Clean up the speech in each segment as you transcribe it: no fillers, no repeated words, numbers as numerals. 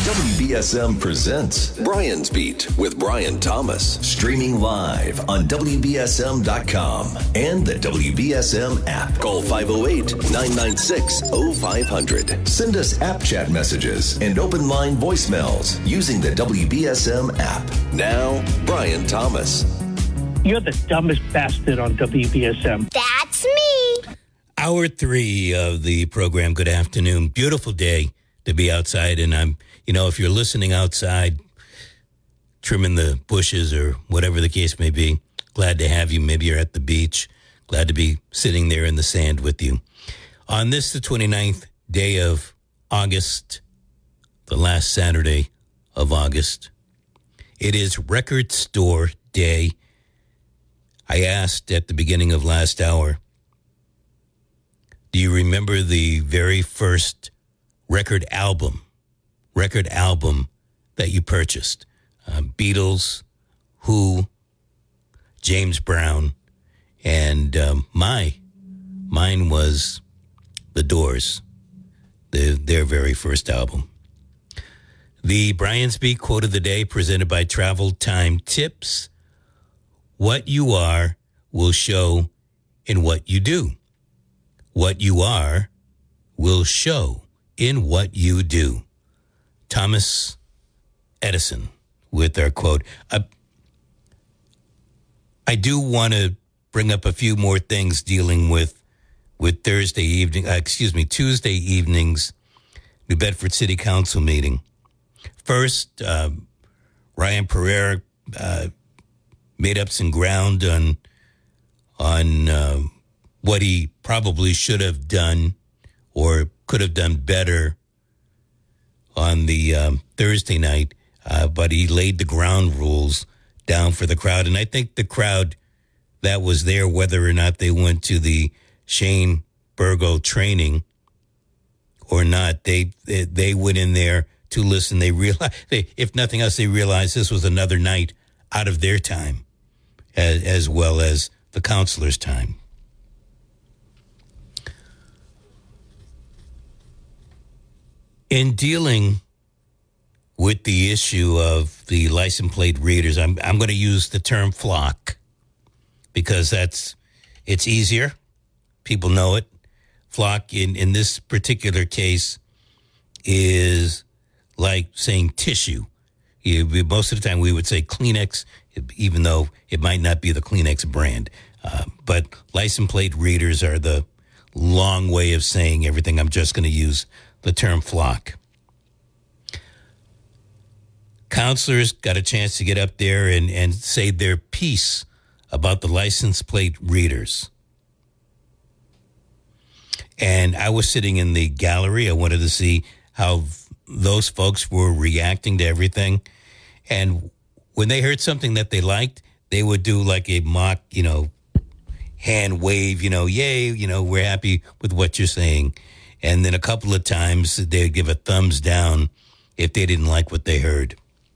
WBSM presents Brian's Beat with Brian Thomas. Streaming live on WBSM.com and the WBSM app. Call 508-996-0500. Send us app chat messages and open line voicemails using the WBSM app. Now, Brian Thomas. You're the dumbest bastard on WBSM. That's me. Hour 3 of the program. Good afternoon. Beautiful day to be outside. And I'm, if you're listening outside, trimming the bushes or whatever the case may be, glad to have you. Maybe you're at the beach. Glad to be sitting there in the sand with you. On this, the 29th day of August, the last Saturday of August, it is Record Store Day. I asked at the beginning of last hour, do you remember the very first record album that you purchased? Beatles, Who, James Brown, and mine was The Doors, their very first album. The Brian's Beat quote of the day presented by Travel Time Tips. What you are will show in what you do. What you are will show in what you do. Thomas Edison with our quote. I do want to bring up a few more things dealing with Tuesday evening's New Bedford City Council meeting. First, Ryan Pereira made up some ground on what he probably should have done or could have done better on the Thursday night, but he laid the ground rules down for the crowd. And I think the crowd that was there, whether or not they went to the Shane Burgo training or not, they went in there to listen. They realized, if nothing else, they realized this was another night out of their time, as well as the counselor's time. In dealing with the issue of the license plate readers, I'm going to use the term flock because it's easier. People know it. Flock in this particular case is like saying tissue. Most of the time we would say Kleenex, even though it might not be the Kleenex brand. But license plate readers are the long way of saying everything. I'm just going to use the term flock. Counselors got a chance to get up there and say their piece about the license plate readers. And I was sitting in the gallery. I wanted to see how those folks were reacting to everything. And when they heard something that they liked, they would do like a mock, hand wave, yay, we're happy with what you're saying. And then a couple of times they would give a thumbs down if they didn't like what they heard.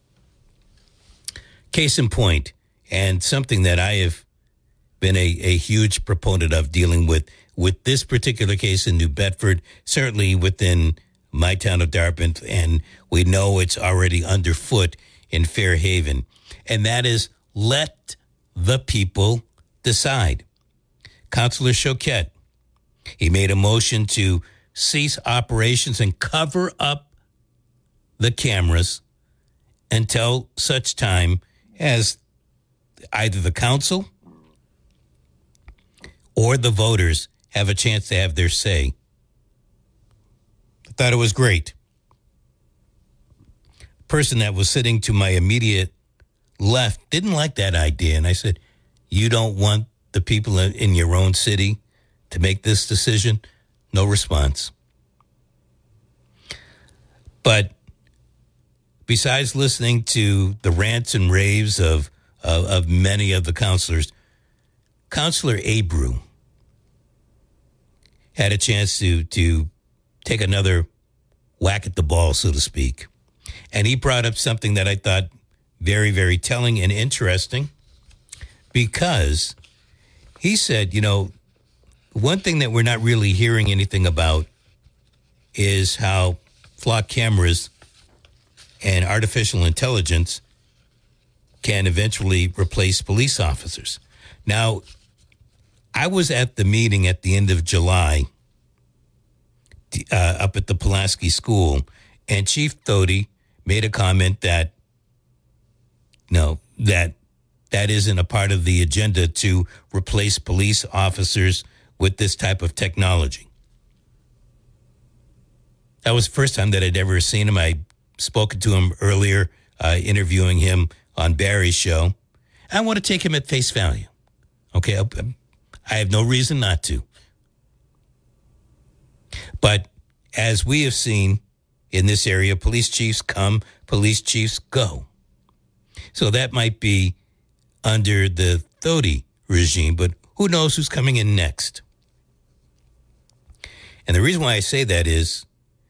Case in point, and something that I have been a huge proponent of dealing with this particular case in New Bedford, certainly within my town of Dartmouth, and we know it's already underfoot in Fairhaven, and that is let the people decide. Councilor Choquette, he made a motion to cease operations and cover up the cameras until such time as either the council or the voters have a chance to have their say. I thought it was great. Person that was sitting to my immediate left didn't like that idea. And I said, you don't want the people in your own city to make this decision? No response. But besides listening to the rants and raves of many of the counselors, Counselor Abreu had a chance to take another whack at the ball, so to speak. And he brought up something that I thought very, very telling and interesting, because he said, one thing that we're not really hearing anything about is how flock cameras and artificial intelligence can eventually replace police officers. Now, I was at the meeting at the end of July up at the Pulaski School, and Chief Thody made a comment that, no, that isn't a part of the agenda to replace police officers with this type of technology. That was the first time that I'd ever seen him. I'd spoken to him earlier, interviewing him on Barry's show. I want to take him at face value. Okay, I have no reason not to. But as we have seen in this area, police chiefs come, police chiefs go. So that might be under the Thody regime, but who knows who's coming in next? And the reason why I say that is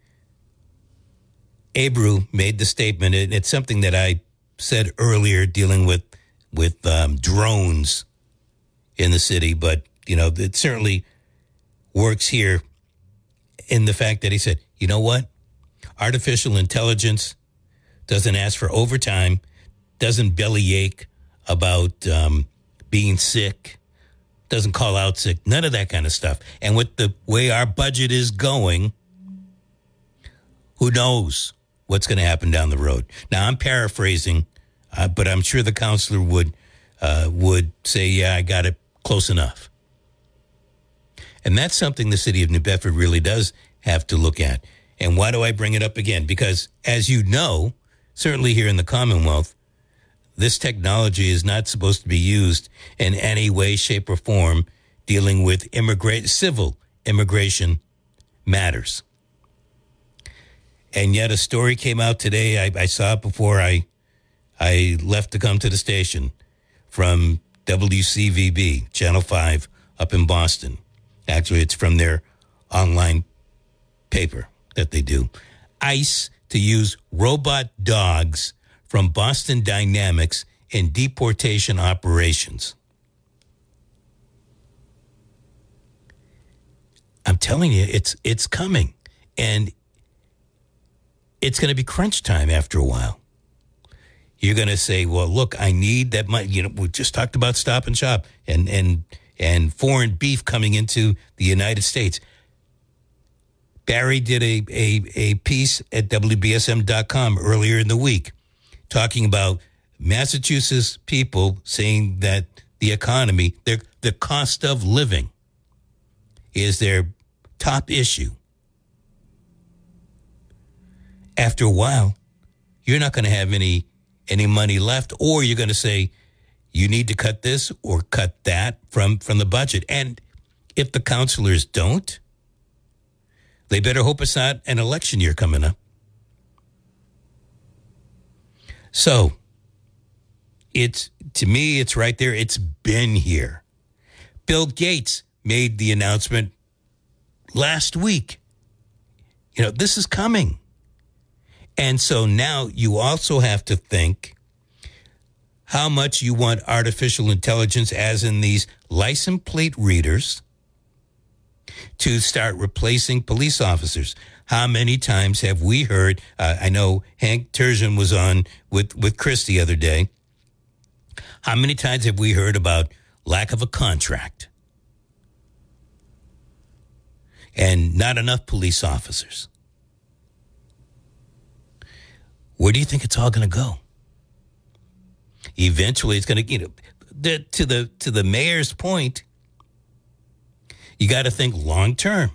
Abreu made the statement, and it's something that I said earlier dealing with drones in the city, but, you know, it certainly works here in the fact that he said, you know what? Artificial intelligence doesn't ask for overtime, doesn't bellyache about being sick, doesn't call out sick, none of that kind of stuff. And with the way our budget is going, who knows what's going to happen down the road? Now, I'm paraphrasing, but I'm sure the counselor would say, yeah, I got it close enough. And that's something the city of New Bedford really does have to look at. And why do I bring it up again? Because, as you know, certainly here in the Commonwealth, this technology is not supposed to be used in any way, shape, or form dealing with civil immigration matters. And yet a story came out today, I saw it before I left to come to the station, from WCVB, Channel 5, up in Boston. Actually, it's from their online paper that they do. ICE to use robot dogs from Boston Dynamics in deportation operations. I'm telling you, it's coming. And it's going to be crunch time after a while. You're going to say, well, look, I need that money. You know, we just talked about Stop and Shop and foreign beef coming into the United States. Barry did a piece at WBSM.com earlier in the week talking about Massachusetts people saying that the economy, the cost of living is their top issue. After a while, you're not going to have any money left, or you're going to say you need to cut this or cut that from the budget. And if the counselors don't, they better hope it's not an election year coming up. So to me, it's right there. It's been here. Bill Gates made the announcement last week. You know, this is coming. And so now you also have to think how much you want artificial intelligence, as in these license plate readers, to start replacing police officers. How many times have we heard, I know Hank Turgeon was on with Chris the other day. How many times have we heard about lack of a contract and not enough police officers? Where do you think it's all going to go? Eventually, it's going to, you know, to the mayor's point, you got to think long term.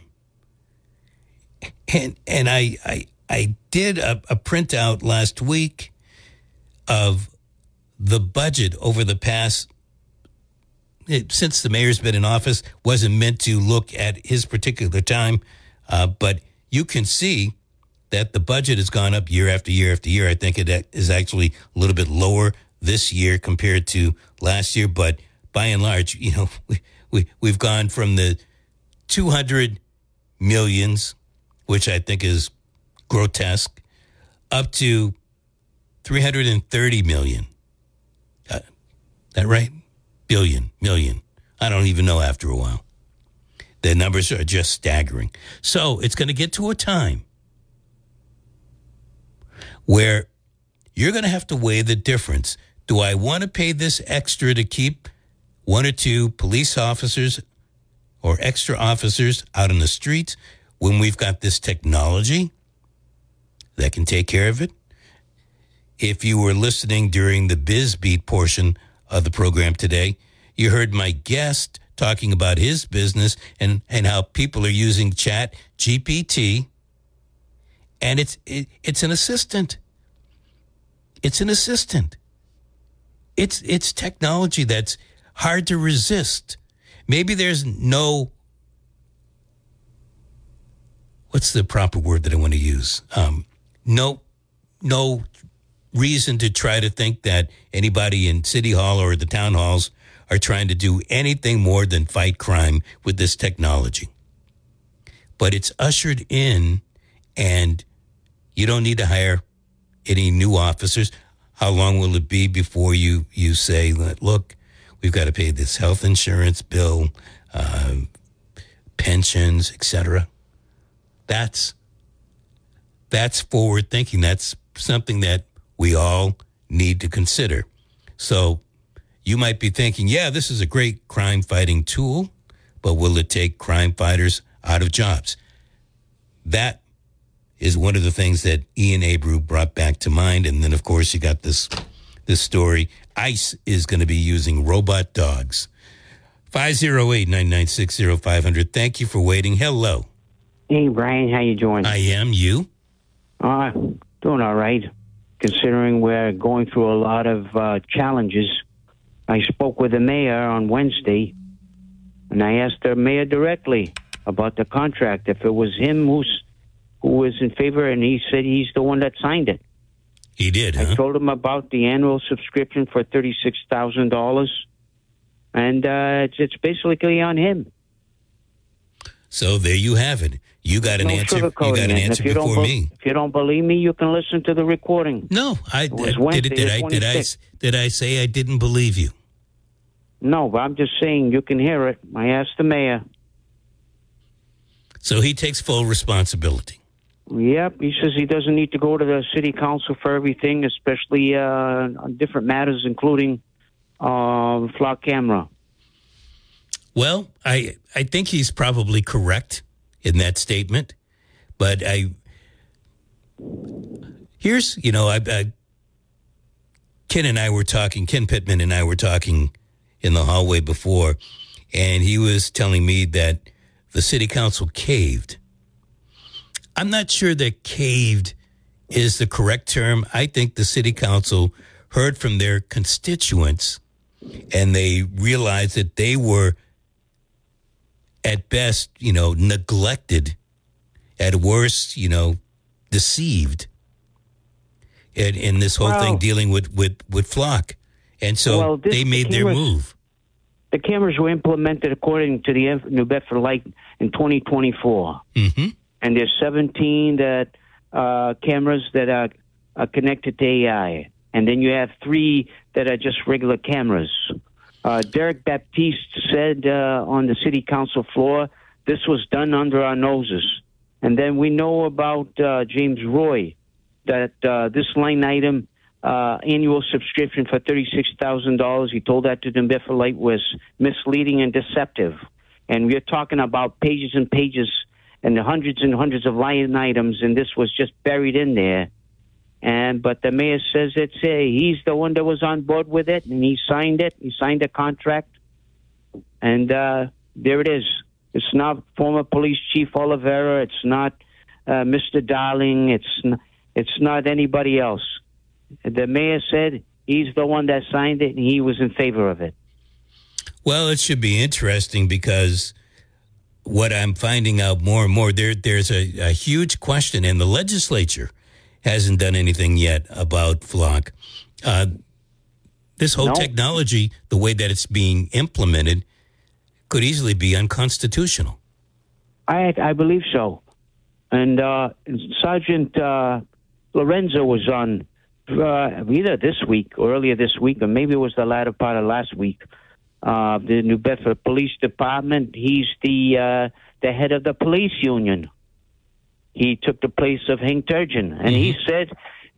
And I did a printout last week of the budget over the past, since the mayor's been in office, wasn't meant to look at his particular time, but you can see that the budget has gone up year after year after year. I think it is actually a little bit lower this year compared to last year, but by and large, you know, we've gone from the 200 millions, which I think is grotesque, up to 330 million. That right? Million. I don't even know after a while. The numbers are just staggering. So it's going to get to a time where you're going to have to weigh the difference. Do I want to pay this extra to keep one or two police officers or extra officers out on the streets when we've got this technology that can take care of it? If you were listening during the Biz Beat portion of the program today, you heard my guest talking about his business and how people are using Chat GPT, and it's an assistant. It's an assistant. It's technology that's hard to resist. Maybe there's no, what's the proper word that I want to use? No reason to try to think that anybody in City Hall or the town halls are trying to do anything more than fight crime with this technology. But it's ushered in, and you don't need to hire any new officers. How long will it be before you say, look, we've got to pay this health insurance bill, pensions, etc.? That's forward thinking. That's something that we all need to consider. So you might be thinking, yeah, this is a great crime fighting tool, but will it take crime fighters out of jobs? That is one of the things that Ian Abreu brought back to mind. And then, of course, you got this story. ICE is going to be using robot dogs. 508-996-0500. Thank you for waiting. Hello. Hey, Brian, how you doing? I am. You? Doing all right, considering we're going through a lot of challenges. I spoke with the mayor on Wednesday, and I asked the mayor directly about the contract, if it was him who was in favor, and he said he's the one that signed it. He did, huh? I told him about the annual subscription for $36,000, and it's basically on him. So there you have it. You got an answer. You got an answer before me. If you don't believe me, you can listen to the recording. No, did I say I didn't believe you? No, but I'm just saying you can hear it. I asked the mayor. So he takes full responsibility. Yep, he says he doesn't need to go to the city council for everything, especially on different matters, including flock camera. Well, I think he's probably correct in that statement, but Ken Pittman and I were talking in the hallway before, and he was telling me that the city council caved. I'm not sure that caved is the correct term. I think the city council heard from their constituents, and they realized that they were, at best, neglected, at worst, deceived in this whole thing dealing with flock. And so they made their move. The cameras were implemented according to the New Bedford Light in 2024. Mm-hmm. And there's 17 cameras that are connected to AI. And then you have 3 that are just regular cameras. Derek Baptiste said on the city council floor, this was done under our noses. And then we know about James Roy, that this line item, annual subscription for $36,000, he told that to the Bedford Light, was misleading and deceptive. And we're talking about pages and pages and hundreds of line items, and this was just buried in there. But the mayor says he's the one that was on board with it, and he signed it. He signed the contract, and there it is. It's not former police chief Oliveira. It's not Mr. Darling. It's not anybody else. The mayor said he's the one that signed it, and he was in favor of it. Well, it should be interesting because what I'm finding out more and more, there's a huge question, and the legislature hasn't done anything yet about flock. This whole technology, the way that it's being implemented, could easily be unconstitutional. I believe so. And Sergeant Lorenzo was on either this week or earlier this week, or maybe it was the latter part of last week. The New Bedford Police Department, he's the head of the police union. He took the place of Hank Turgeon, and he said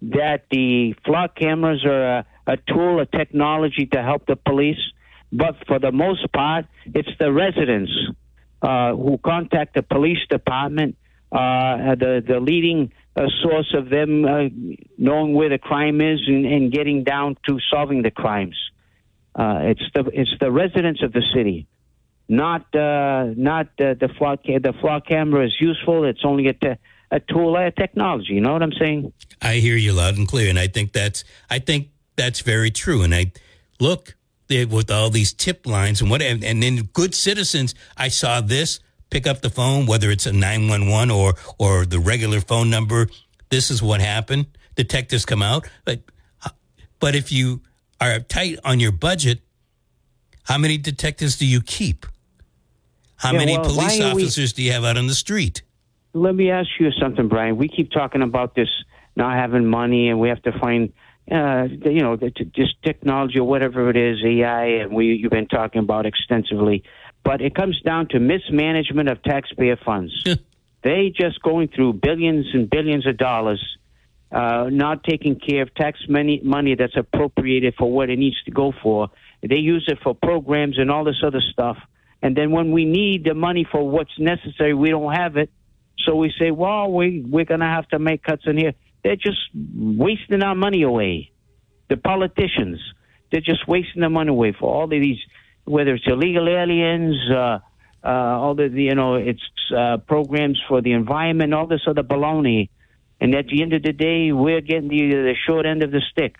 that the flock cameras are a tool, a technology to help the police, but for the most part, it's the residents who contact the police department, the leading source of them knowing where the crime is and getting down to solving the crimes. It's the residents of the city, not the flock. The flock camera is useful. It's only a tool, a technology. You know what I'm saying? I hear you loud and clear, and I think that's very true. And I look with all these tip lines and and then good citizens. I saw this. Pick up the phone, whether it's a 911 or the regular phone number. This is what happened. Detectives come out, but if you are tight on your budget, how many detectives do you keep? How many police officers do you have out on the street? Let me ask you something, Brian. We keep talking about this not having money, and we have to find, just technology or whatever it is, AI, and you've been talking about extensively. But it comes down to mismanagement of taxpayer funds. They just going through billions and billions of dollars, not taking care of tax money that's appropriated for what it needs to go for. They use it for programs and all this other stuff. And then when we need the money for what's necessary, we don't have it. So we say, well, we're going to have to make cuts in here. They're just wasting our money away. The politicians, they're just wasting their money away for all of these, whether it's illegal aliens, all it's programs for the environment, all this other baloney. And at the end of the day, we're getting the short end of the stick.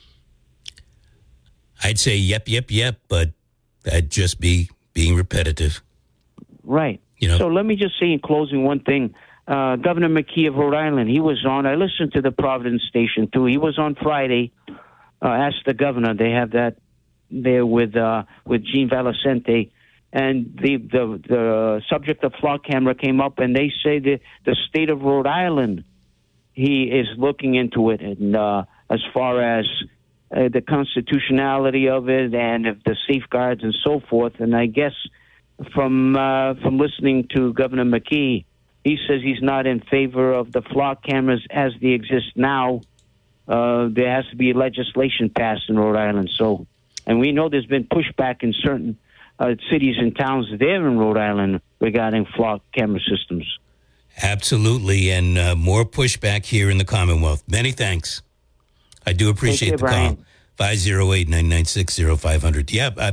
I'd say yep, but that'd just be being repetitive. Right. So let me just say in closing one thing. Governor McKee of Rhode Island, he was on. I listened to the Providence station, too. He was on Friday. Ask the governor. They have that there with Gene Valicente. And the subject of flock camera came up, and they say that the state of Rhode Island, he is looking into it. And as far as the constitutionality of it and of the safeguards and so forth. And I guess from listening to Governor McKee, he says he's not in favor of the flock cameras as they exist now. There has to be legislation passed in Rhode Island. So, and we know there's been pushback in certain cities and towns there in Rhode Island regarding flock camera systems. Absolutely, and more pushback here in the Commonwealth. Many thanks. I do appreciate the call. 508-996-0500. Yeah.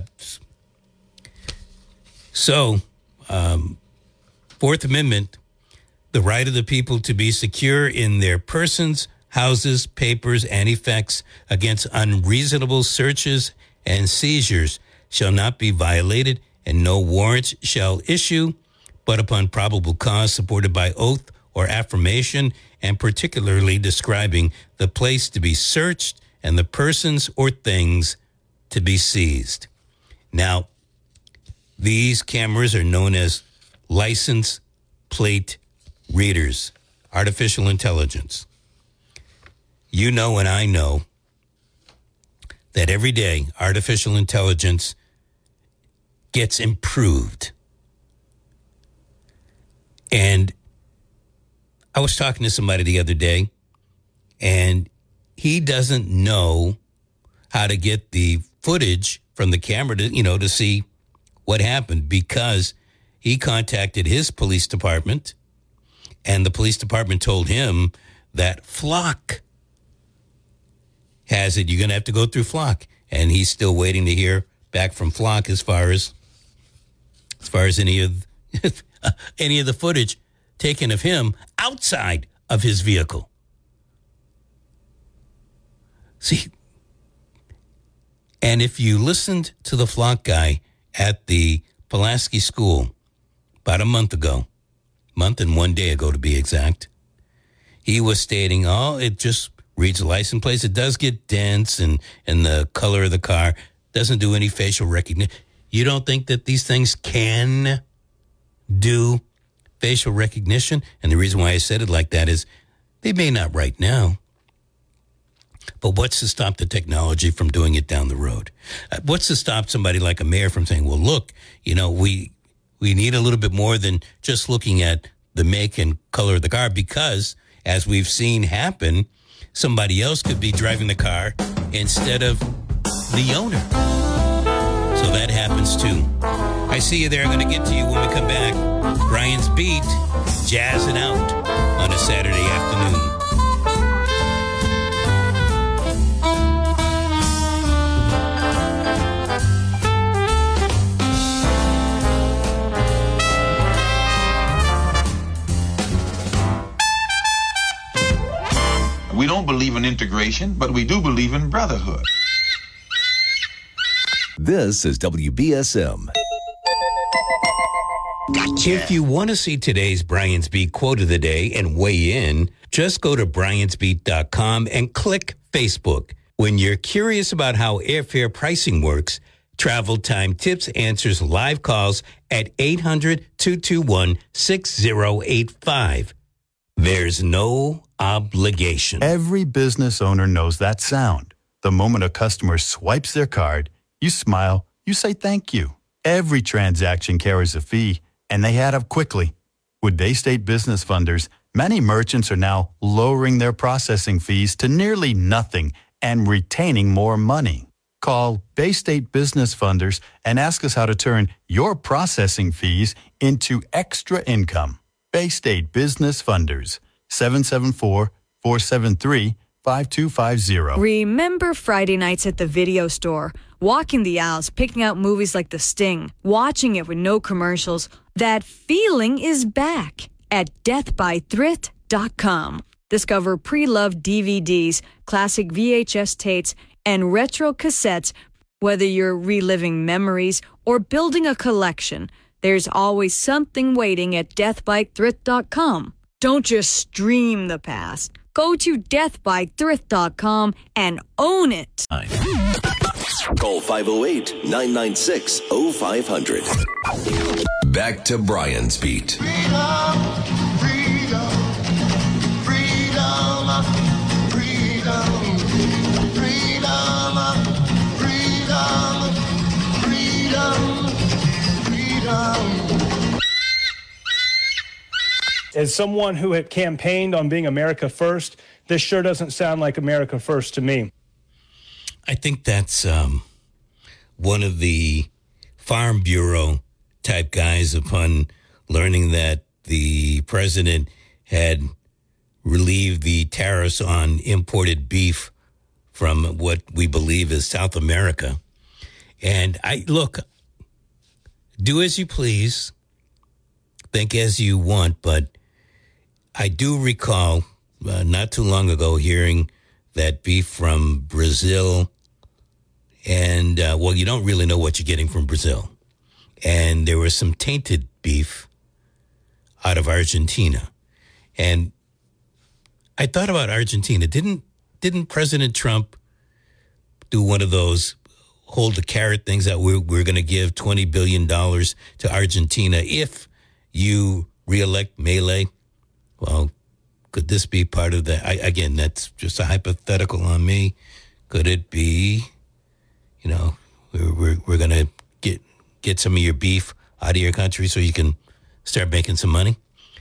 So, Fourth Amendment, the right of the people to be secure in their persons, houses, papers, and effects against unreasonable searches and seizures shall not be violated, and no warrants shall issue, but upon probable cause supported by oath or affirmation, and particularly describing the place to be searched and the persons or things to be seized. Now, these cameras are known as license plate readers, artificial intelligence. You know and I know that every day artificial intelligence gets improved. And I was talking to somebody the other day, and he doesn't know how to get the footage from the camera to see what happened, because he contacted his police department, and the police department told him that Flock has it. You're going to have to go through Flock. And he's still waiting to hear back from Flock as far as any of the footage taken of him outside of his vehicle. See, and if you listened to the Flock guy at the Pulaski School about a month and 1 day ago to be exact, he was stating, it just reads the license plates. It does get dense and the color of the car doesn't do any facial recognition. You don't think that these things can do facial recognition? And the reason why I said it like that is they may not right now. But what's to stop the technology from doing it down the road? What's to stop somebody like a mayor from saying, well, look, we need a little bit more than just looking at the make and color of the car, because as we've seen happen, somebody else could be driving the car instead of the owner. So that happens too. I see you there. I'm going to get to you when we come back. Brian's Beat, jazzing out on a Saturday afternoon. We don't believe in integration, but we do believe in brotherhood. This is WBSM. Gotcha. If you want to see today's Brian's Beat quote of the day and weigh in, just go to briansbeat.com and click Facebook. When you're curious about how airfare pricing works, Travel Time Tips answers live calls at 800-221-6085. There's no obligation. Every business owner knows that sound. The moment a customer swipes their card, you smile, you say thank you. Every transaction carries a fee, and they add up quickly. With Bay State Business Funders, many merchants are now lowering their processing fees to nearly nothing and retaining more money. Call Bay State Business Funders and ask us how to turn your processing fees into extra income. Bay State Business Funders, 774-473-5250. Remember Friday nights at the video store, walking the aisles, picking out movies like The Sting, watching it with no commercials. That feeling is back at deathbythrift.com. Discover pre-loved DVDs, classic VHS tapes, and retro cassettes. Whether you're reliving memories or building a collection, there's always something waiting at deathbythrift.com. Don't just stream the past. Go to deathbythrift.com and own it. Call 508-996-0500. Back to Brian's Beat. Freedom, freedom, freedom, freedom, freedom, freedom, freedom. As someone who had campaigned on being America First, this sure doesn't sound like America First to me. I think that's one of the Farm Bureau type guys, upon learning that the president had relieved the tariffs on imported beef from what we believe is South America. And do as you please, think as you want, but I do recall not too long ago hearing that beef from Brazil, and, you don't really know what you're getting from Brazil. And there was some tainted beef out of Argentina. And I thought about Argentina. Didn't President Trump do one of those hold the carrot things that we're going to give $20 billion to Argentina if you reelect Milei? Well, could this be part of that? Again, that's just a hypothetical on me. Could it be, we're going to get some of your beef out of your country so you can start making some money?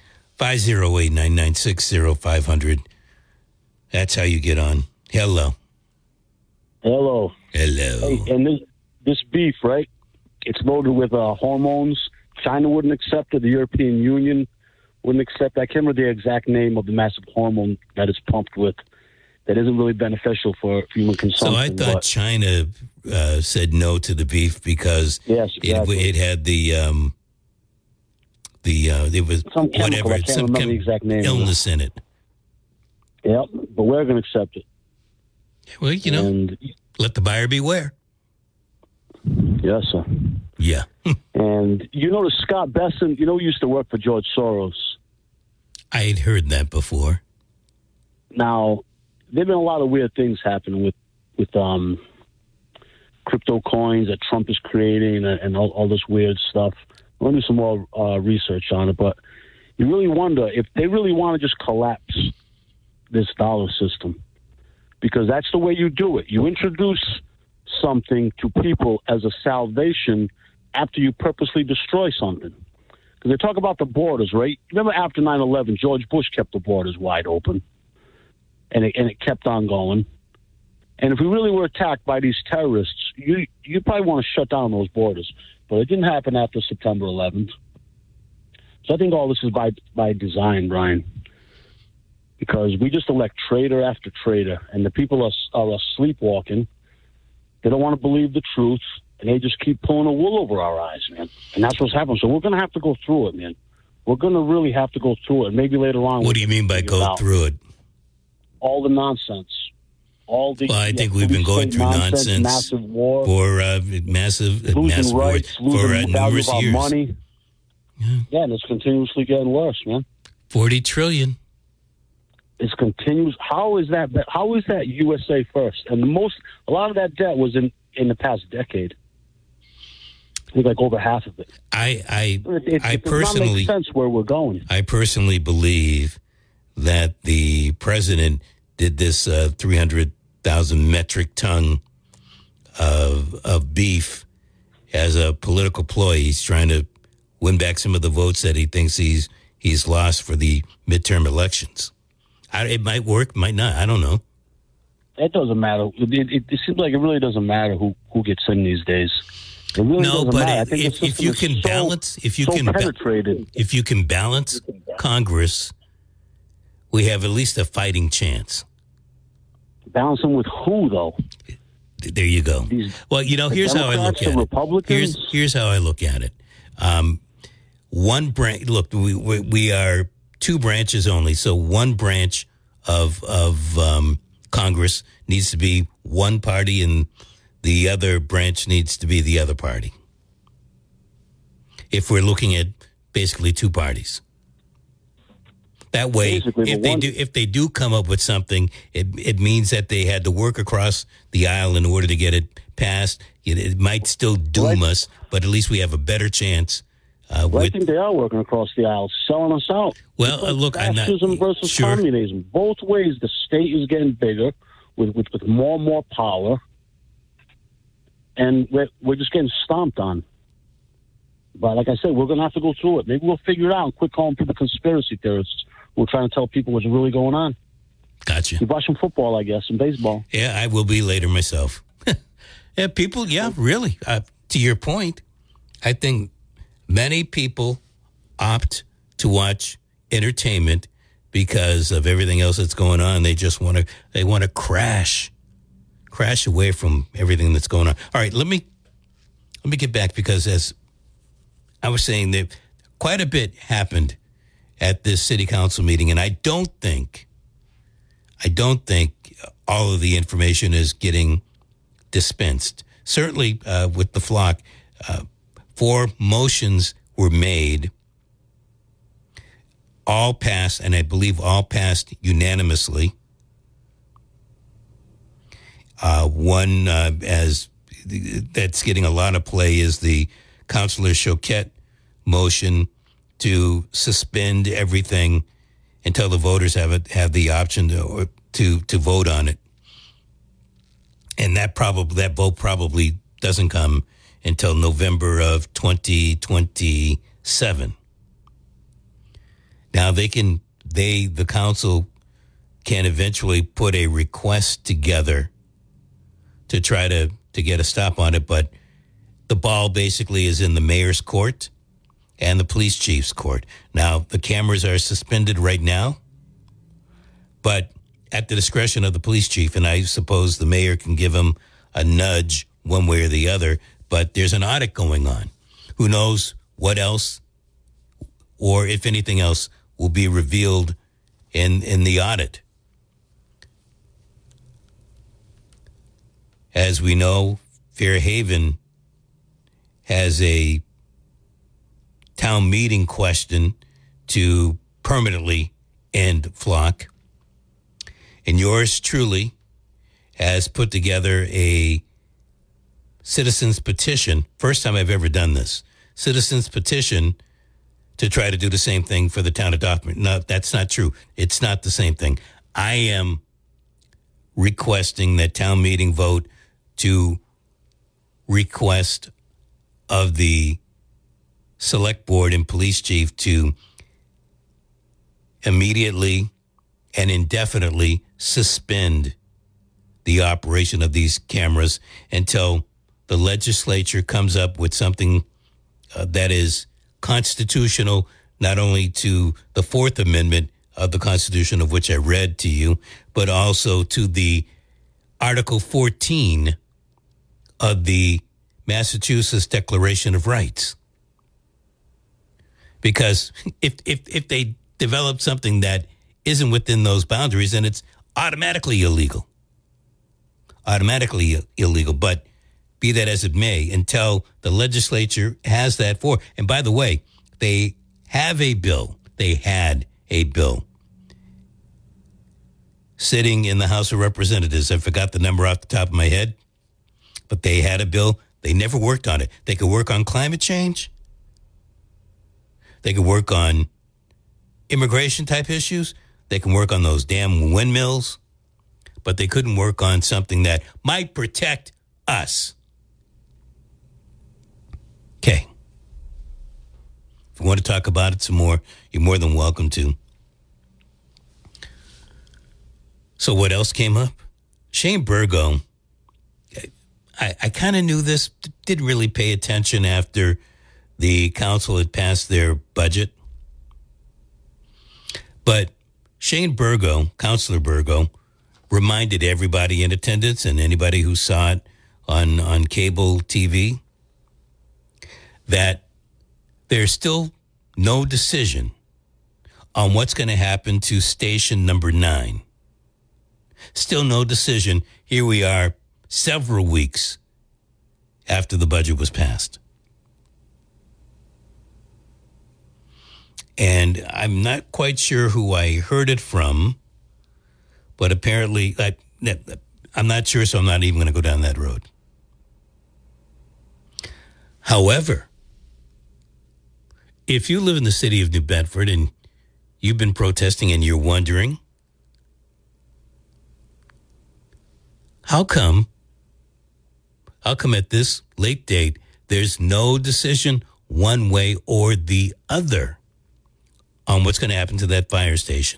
508-996-0500. That's how you get on. Hello. Hello. Hello. Hey, and this beef, right? It's loaded with hormones. China wouldn't accept it. The European Union wouldn't accept. I can't remember the exact name of the massive hormone that it's pumped with that isn't really beneficial for human consumption. So I thought China said no to the beef because yes, exactly. it had it was some chemical, whatever, I can't remember the exact name illness in it. Yep, but we're going to accept it. Well, let the buyer beware. Yes, sir. Yeah. And Scott Besson, he used to work for George Soros. I had heard that before. Now, there have been a lot of weird things happening with crypto coins that Trump is creating and all this weird stuff. I'm going to do some more research on it, but you really wonder if they really want to just collapse this dollar system, because that's the way you do it. You introduce something to people as a salvation after you purposely destroy something. Because they talk about the borders, right? Remember after 9/11, George Bush kept the borders wide open. and it kept on going. And if we really were attacked by these terrorists, you probably want to shut down those borders. But it didn't happen after September 11th. So I think all this is by design, Brian, because we just elect traitor after traitor, and the people are sleepwalking. They don't want to believe the truth, and they just keep pulling the wool over our eyes, man. And that's what's happening. So we're going to have to go through it, man. We're going to really have to go through it. Maybe later on. What do you mean by go through it? All the nonsense. Well, I think we've been going through nonsense massive war, for massive rights, wars for numerous years. Money. Yeah, and it's continuously getting worse, man. 40 trillion. It's continuous. How is that USA first? And a lot of that debt was in the past decade. I think like over half of it. I personally does not make sense where we're going. I personally believe that the president did this 300,000 metric ton of beef as a political ploy. He's trying to win back some of the votes that he thinks he's lost for the midterm elections. It might work, might not. I don't know. It doesn't matter. It seems like it really doesn't matter who gets in these days. It really doesn't matter. I think if you can balance, if you can balance Congress, we have at least a fighting chance. Balance them with who, though? There you go. Well, here's how I look at it. Here's how I look at it. One branch. Look, we are two branches only, so one branch of Congress needs to be one party, and the other branch needs to be the other party. If we're looking at basically two parties. That way, if they do come up with something, it means that they had to work across the aisle in order to get it passed. It might still doom us, but at least we have a better chance. I think they are working across the aisle, selling us out. Well, look, fascism versus communism. Both ways, the state is getting bigger with more and more power, and we're just getting stomped on. But like I said, we're going to have to go through it. Maybe we'll figure it out and quit calling people conspiracy theorists. We're trying to tell people what's really going on. Gotcha. You're watching football, I guess, and baseball. Yeah, I will be later myself. Yeah, people, really. To your point, I think many people opt to watch entertainment because of everything else that's going on. They just want to crash away from everything that's going on. All right, let me get back, because as I was saying, that quite a bit happened at this city council meeting, and I don't think all of the information is getting dispensed. Certainly, with the flock, 4 motions were made, all passed, and I believe all passed unanimously. One as that's getting a lot of play is the Councilor Choquette motion to suspend everything until the voters have the option to vote on it, and that vote probably doesn't come until November of 2027. Now the council can eventually put a request together to try to get a stop on it, but the ball basically is in the mayor's court and the police chief's court. Now, the cameras are suspended right now, but at the discretion of the police chief, and I suppose the mayor can give him a nudge one way or the other, but there's an audit going on. Who knows what else, or if anything else, will be revealed in the audit. As we know, Fairhaven has a town meeting question to permanently end flock. And yours truly has put together a citizens petition. First time I've ever done this. Citizens petition to try to do the same thing for the town of Dothman. No, that's not true. It's not the same thing. I am requesting that town meeting vote to request of the select board and police chief to immediately and indefinitely suspend the operation of these cameras until the legislature comes up with something that is constitutional, not only to the Fourth Amendment of the Constitution, of which I read to you, but also to the Article 14 of the Massachusetts Declaration of Rights. Because if they develop something that isn't within those boundaries, then it's automatically illegal. Automatically illegal. But be that as it may, until the legislature has that for. And by the way, they have a bill. They had a bill sitting in the House of Representatives. I forgot the number off the top of my head, but they had a bill. They never worked on it. They could work on climate change. They could work on immigration type issues. They can work on those damn windmills, but they couldn't work on something that might protect us. Okay. If you want to talk about it some more, you're more than welcome to. So what else came up? Shane Burgo. I kind of knew this, didn't really pay attention after the council had passed their budget. But Shane Burgo, Councilor Burgo, reminded everybody in attendance and anybody who saw it on cable TV that there's still no decision on what's going to happen to station number 9. Still no decision. Here we are several weeks after the budget was passed. And I'm not quite sure who I heard it from, but apparently I'm not sure, so I'm not even going to go down that road. However, if you live in the city of New Bedford and you've been protesting and you're wondering, how come at this late date there's no decision one way or the other on what's going to happen to that fire station?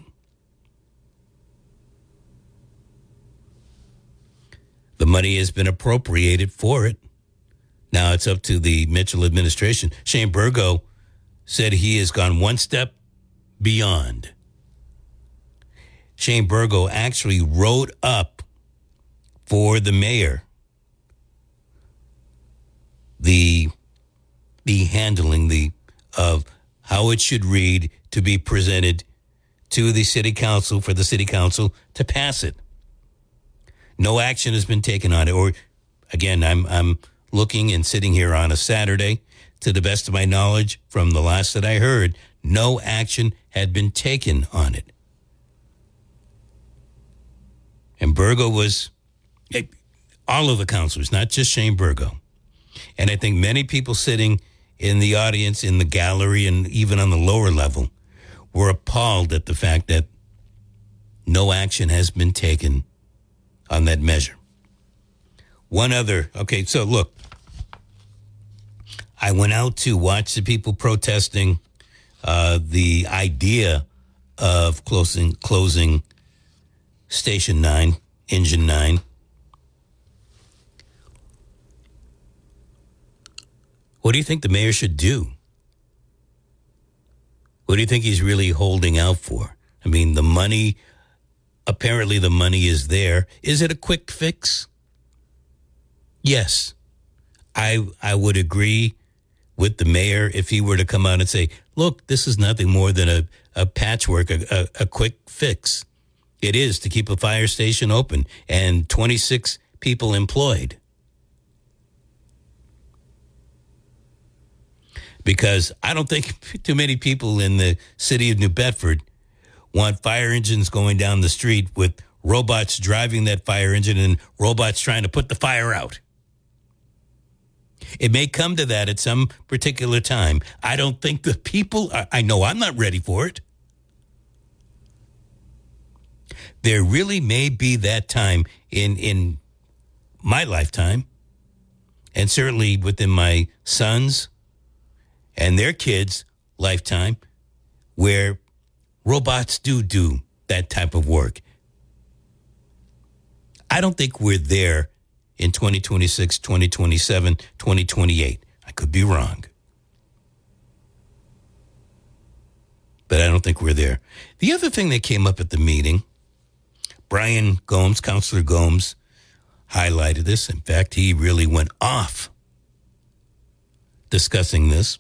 The money has been appropriated for it. Now it's up to the Mitchell administration. Shane Burgo said he has gone one step beyond. Shane Burgo actually wrote up for the mayor the handling of how it should read to be presented to the city council for the city council to pass it. No action has been taken on it. Or again, I'm looking and sitting here on a Saturday. To the best of my knowledge, from the last that I heard, no action had been taken on it. And Burgo was all of the councilors, not just Shane Burgo. And I think many people sitting in the audience, in the gallery, and even on the lower level were appalled at the fact that no action has been taken on that measure. One other, okay, so look, I went out to watch the people protesting the idea of closing Station 9, Engine 9. What do you think the mayor should do? What do you think he's really holding out for? I mean, the money, apparently the money is there. Is it a quick fix? Yes. I would agree with the mayor if he were to come out and say, look, this is nothing more than a patchwork, a quick fix. It is to keep a fire station open and 26 people employed. Because I don't think too many people in the city of New Bedford want fire engines going down the street with robots driving that fire engine and robots trying to put the fire out. It may come to that at some particular time. I don't think the people, I know I'm not ready for it. There really may be that time in my lifetime, and certainly within my sons' and their kids' lifetime, where robots do that type of work. I don't think we're there in 2026, 2027, 2028. I could be wrong. But I don't think we're there. The other thing that came up at the meeting, Brian Gomes, Councilor Gomes, highlighted this. In fact, he really went off discussing this.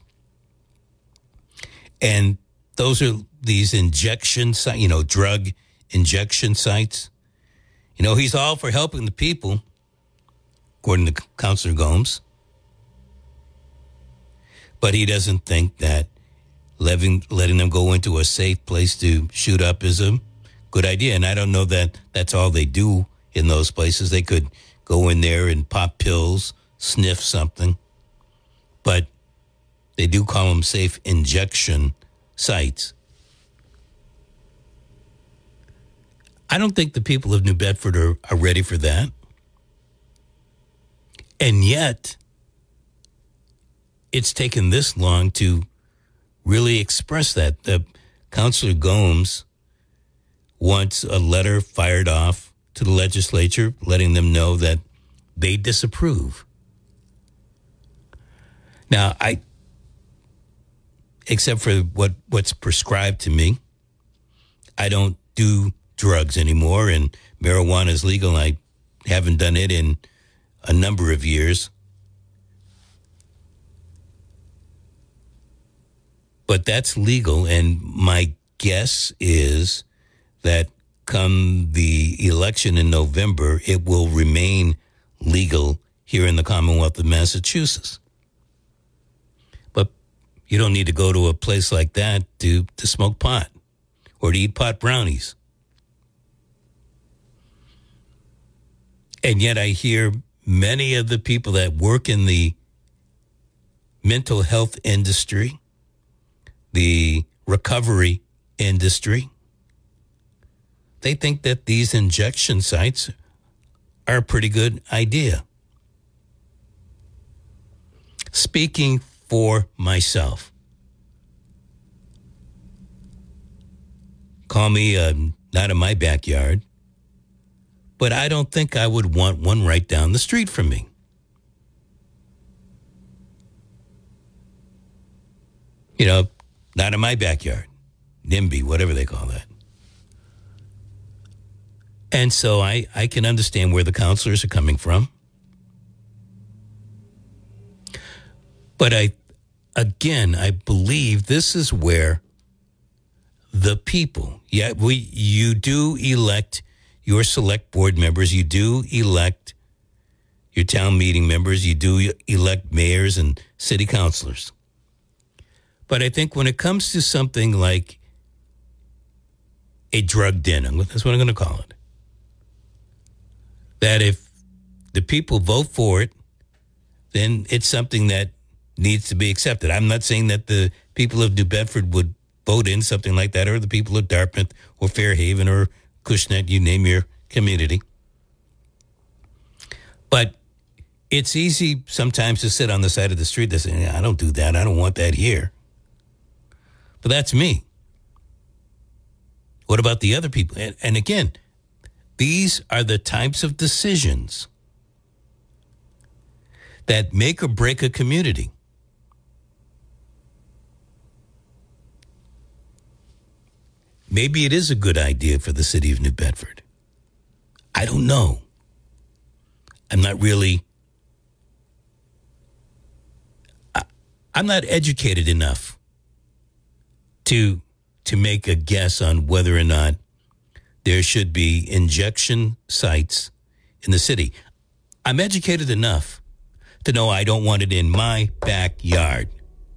And those are these injection sites, drug injection sites. He's all for helping the people, according to Councilor Gomes. But he doesn't think that letting them go into a safe place to shoot up is a good idea. And I don't know that that's all they do in those places. They could go in there and pop pills, sniff something. But they do call them safe injection sites. I don't think the people of New Bedford are ready for that. And yet, it's taken this long to really express that. Councilor Gomes wants a letter fired off to the legislature, letting them know that they disapprove. Now, except for what's prescribed to me, I don't do drugs anymore, and marijuana is legal. I haven't done it in a number of years. But that's legal, and my guess is that come the election in November, it will remain legal here in the Commonwealth of Massachusetts. But you don't need to go to a place like that to smoke pot or to eat pot brownies. And yet I hear many of the people that work in the mental health industry, the recovery industry, they think that these injection sites are a pretty good idea. Speaking for myself, call me not in my backyard, but I don't think I would want one right down the street from me. Not in my backyard. NIMBY, whatever they call that. And so I can understand where the counselors are coming from. But I believe this is where the people, you do elect your select board members, you do elect your town meeting members, you do elect mayors and city councilors. But I think when it comes to something like a drug den, that's what I'm going to call it, that if the people vote for it, then it's something that needs to be accepted. I'm not saying that the people of New Bedford would vote in something like that, or the people of Dartmouth or Fairhaven or Cushnet, you name your community. But it's easy sometimes to sit on the side of the street and say, I don't do that. I don't want that here. But that's me. What about the other people? And again, these are the types of decisions that make or break a community. Maybe it is a good idea for the city of New Bedford. I don't know. I'm not educated enough to make a guess on whether or not there should be injection sites in the city. I'm educated enough to know I don't want it in my backyard.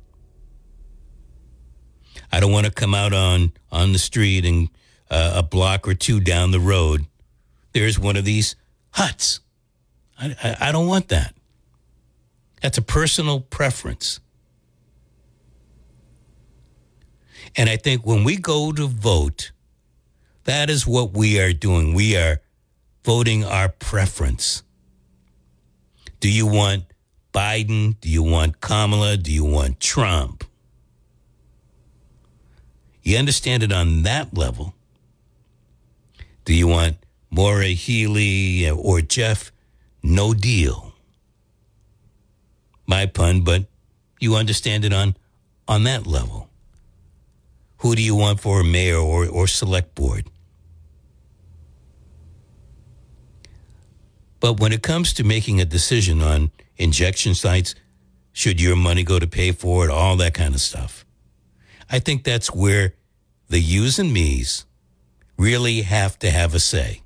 I don't want to come out on the street and a block or two down the road, there's one of these huts. I don't want that. That's a personal preference. And I think when we go to vote, that is what we are doing. We are voting our preference. Do you want Biden? Do you want Kamala? Do you want Trump? You understand it on that level. Do you want Maura Healey or Jeff? No deal. My pun, but you understand it on that level. Who do you want for a mayor or select board? But when it comes to making a decision on injection sites, should your money go to pay for it, all that kind of stuff, I think that's where the yous and me's really have to have a say.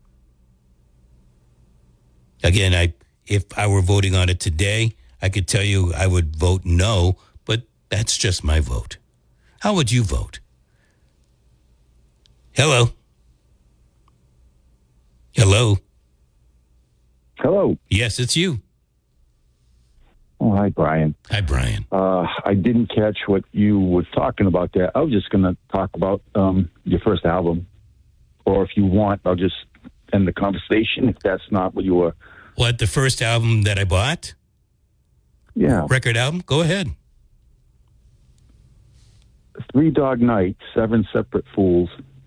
Again, if I were voting on it today, I could tell you I would vote no, but that's just my vote. How would you vote? Hello? Hello? Hello. Yes, it's you. Oh, hi, Brian. Hi, Brian. I didn't catch what you were talking about there. I was just going to talk about your first album. Or if you want, I'll just end the conversation if that's not what you were. What, the first album that I bought? Yeah. Record album? Go ahead. 3 Dog Night, 7 Separate Fools.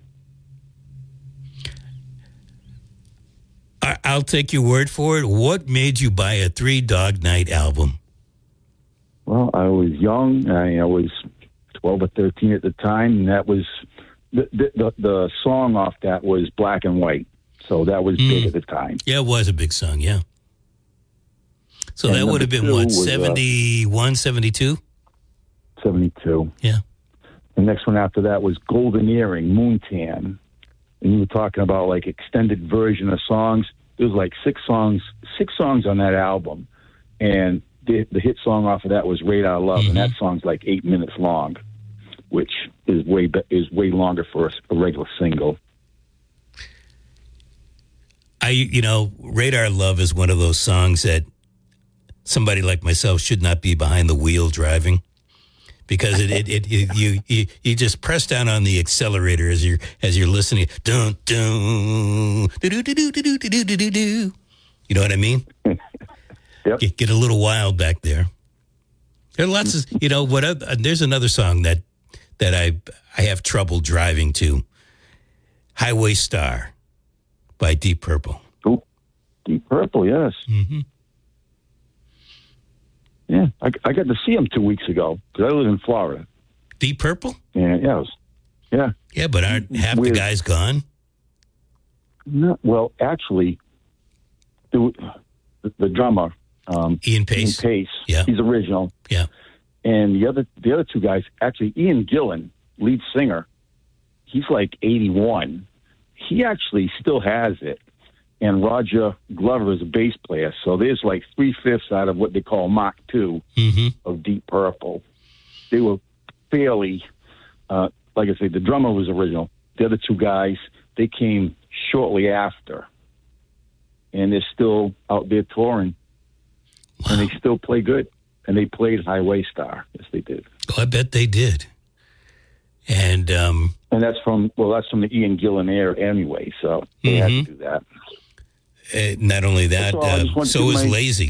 I'll take your word for it. What made you buy a 3 Dog Night album? Well, I was young. I was 12 or 13 at the time, and that was the song off that was Black and White. So that was big at the time. Yeah, it was a big song, yeah. So And that would have been, what, 71, 72? 72. Yeah. The next one after that was Golden Earring, Moontan. And you were talking about like extended version of songs. There was like six songs on that album. And the hit song off of that was Radar Love. And that song's like 8 minutes long, which is way longer for a regular single. Radar Love is one of those songs that somebody like myself should not be behind the wheel driving, because you just press down on the accelerator as you're listening. Dun, dun, do, do, do, do, do, do, do, do, do. You know what I mean? Yep. Get a little wild back there. There are lots of there's another song that I have trouble driving to. Highway Star by Deep Purple. Oh, Deep Purple, yes. Mm-hmm. Yeah, I got to see him 2 weeks ago because I live in Florida. Deep Purple? Yeah. Yeah, but aren't half the guys gone? No, well, actually, the drummer, Ian Pace. Yeah, he's original. Yeah, and the other two guys, actually, Ian Gillan, lead singer, he's like 81. He actually still has it. And Roger Glover is a bass player. So there's like 3/5 out of what they call Mach 2 of Deep Purple. They were fairly, like I say, the drummer was original. The other two guys, they came shortly after. And they're still out there touring. Wow. And they still play good. And they played Highway Star. Yes, they did. Oh, I bet they did. And that's from the Ian Gillan era anyway, so they had to do that. Not only that, so is Lazy.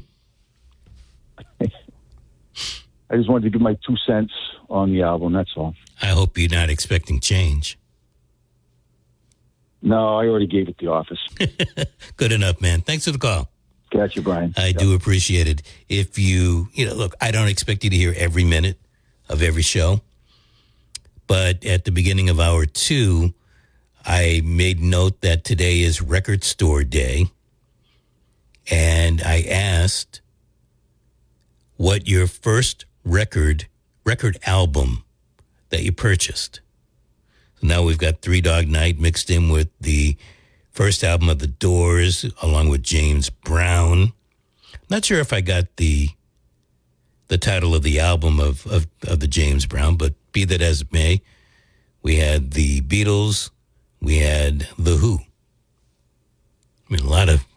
I just wanted to give my 2 cents on the album, that's all. I hope you're not expecting change. No, I already gave it the office. Good enough, man. Thanks for the call. Catch you, Brian. I do appreciate it. If look, I don't expect you to hear every minute of every show. But at the beginning of hour 2, I made note that today is Record Store Day. And I asked what your first record album that you purchased. So now we've got 3 Dog Night mixed in with the first album of The Doors, along with James Brown. Not sure if I got the title of the album of the James Brown, but be that as it may, we had the Beatles, we had The Who. I mean, a lot of,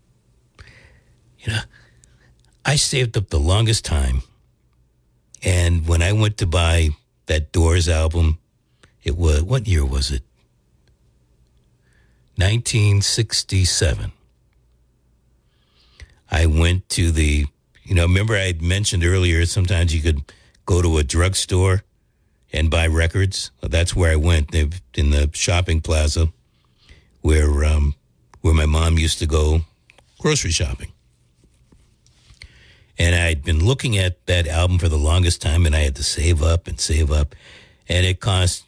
I saved up the longest time. And when I went to buy that Doors album, it was, what year was it? 1967. I went to remember I had mentioned earlier, sometimes you could go to a drugstore and buy records. Well, that's where I went, in the shopping plaza. where my mom used to go grocery shopping. And I'd been looking at that album for the longest time, and I had to save up. And it cost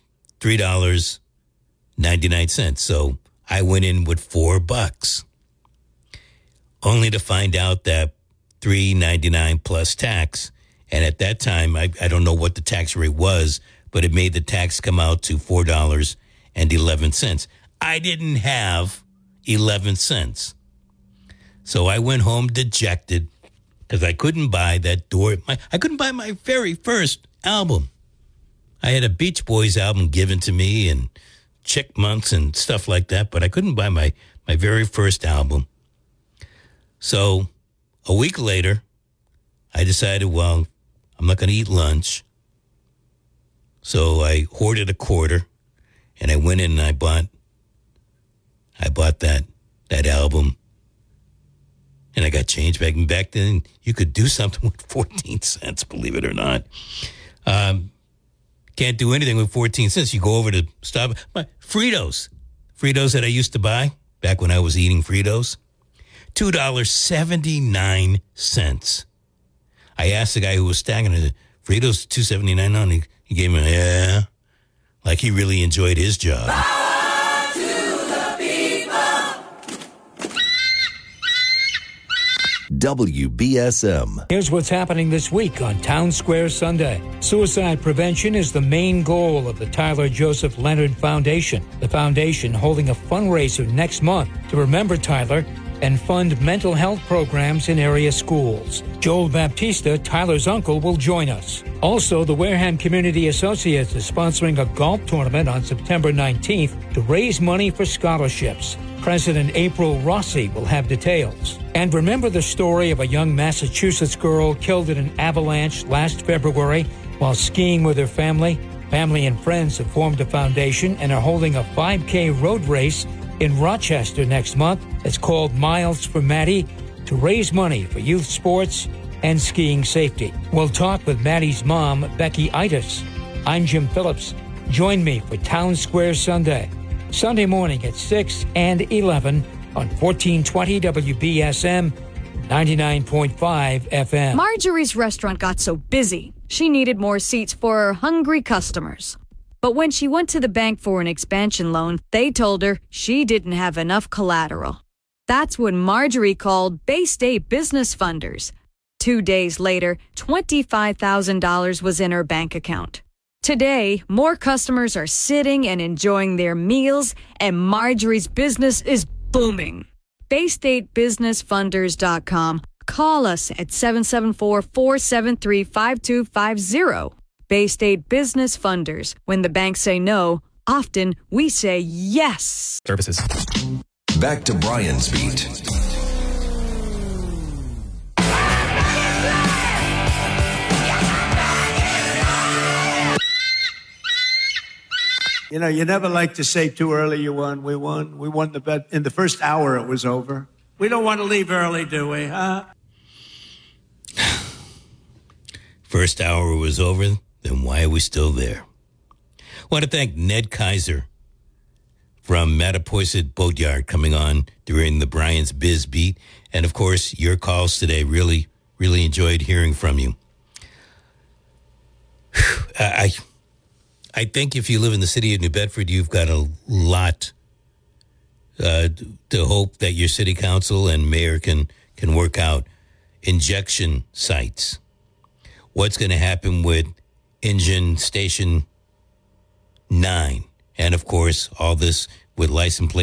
$3.99. So I went in with $4, only to find out that $3.99 plus tax. And at that time, I don't know what the tax rate was, but it made the tax come out to $4.11. I didn't have 11 cents. So I went home dejected because I couldn't buy I couldn't buy my very first album. I had a Beach Boys album given to me and Chickmunks and stuff like that, but I couldn't buy my very first album. So a week later, I decided, well, I'm not going to eat lunch. So I hoarded a quarter, and I went in and I bought that album. And I got change back. And back then, you could do something with 14 cents, believe it or not. Can't do anything with 14 cents. You go over to Fritos that I used to buy back when I was eating Fritos, $2.79. I asked the guy who was stacking it, Fritos $2.79 on. He gave me yeah, like he really enjoyed his job. WBSM. Here's what's happening this week on Town Square Sunday. Suicide prevention is the main goal of the Tyler Joseph Leonard Foundation. The foundation holding a fundraiser next month to remember Tyler and fund mental health programs in area schools. Joel Baptista, Tyler's uncle, will join us. Also, the Wareham Community Associates is sponsoring a golf tournament on September 19th to raise money for scholarships. President April Rossi will have details. And remember the story of a young Massachusetts girl killed in an avalanche last February while skiing with her family? Family and friends have formed a foundation and are holding a 5K road race in Rochester next month. It's called Miles for Maddie to raise money for youth sports and skiing safety. We'll talk with Maddie's mom, Becky Itis. I'm Jim Phillips. Join me for Town Square Sunday. Sunday morning at 6 and 11 on 1420 WBSM 99.5 FM. Marjorie's restaurant got so busy, she needed more seats for her hungry customers. But when she went to the bank for an expansion loan, they told her she didn't have enough collateral. That's when Marjorie called Bay State Business Funders. 2 days later, $25,000 was in her bank account. Today, more customers are sitting and enjoying their meals, and Marjorie's business is booming. BayStateBusinessFunders.com. Call us at 774-473-5250. Bay State Business Funders. When the banks say no, often we say yes. Services. Back to Brian's Beat. You know, you never like to say too early you won. We won. We won the bet. In the first hour, it was over. We don't want to leave early, do we, huh? First hour was over, then why are we still there? I want to thank Ned Kaiser from Mattapoisett Boatyard coming on during the Brian's Biz Beat. And, of course, your calls today. Really, really enjoyed hearing from you. I think if you live in the city of New Bedford, you've got a lot to hope that your city council and mayor can work out. Injection sites. What's going to happen with Engine Station 9? And, of course, all this with license plate